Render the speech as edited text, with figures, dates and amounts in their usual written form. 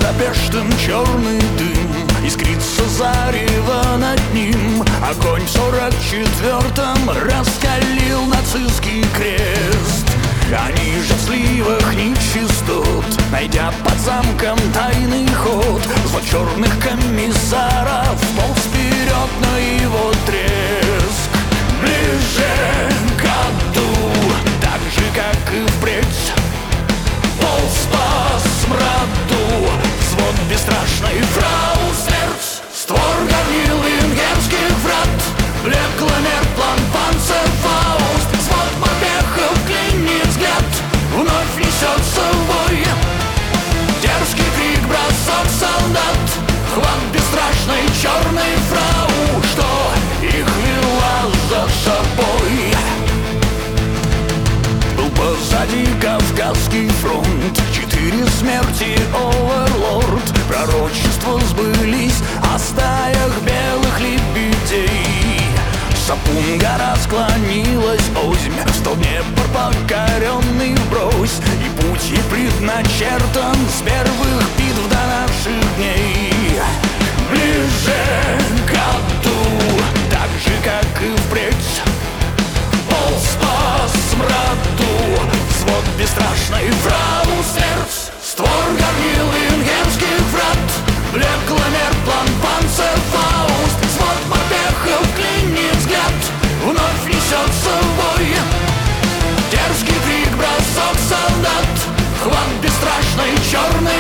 Будапештом черный дым, искрится зарево над ним. Огонь в 44-м раскалил нацистский крест. Они же в сливах нечистот, найдя под замком тайный ход, звон черных комиссаров полз вперед на его треск. Ближе к аду, так же, как и впредь, полз по смраду взвод бесстрашный фрау смерть. Створ горнил венгерских врат, блекла мерплан панцерфауст. Взвод морпехов клинит взгляд, вновь несется в бой. Дерзкий крик, бросок солдат, хват бесстрашной черной фрау, что их вела за собой. Был позади Кавказский фронт, 4 смерти, оверлорд. Пророчества сбылись о стаях белых лебедей. Сапун-гора склонилась озимь, стал Днепр покоренный вбрось, и путь ей предначертан с первых битв до наших дней. Ближе к аду, так же, как и впредь, полз по смраду взвод бесстрашный фрау смерть. Створ горнил венгерских врат, блекла мерплан панцерфауст. Взвод морпехов клинит взгляд, вновь несется в бой. Дерзкий крик, бросок солдат, хват бесстрашной черной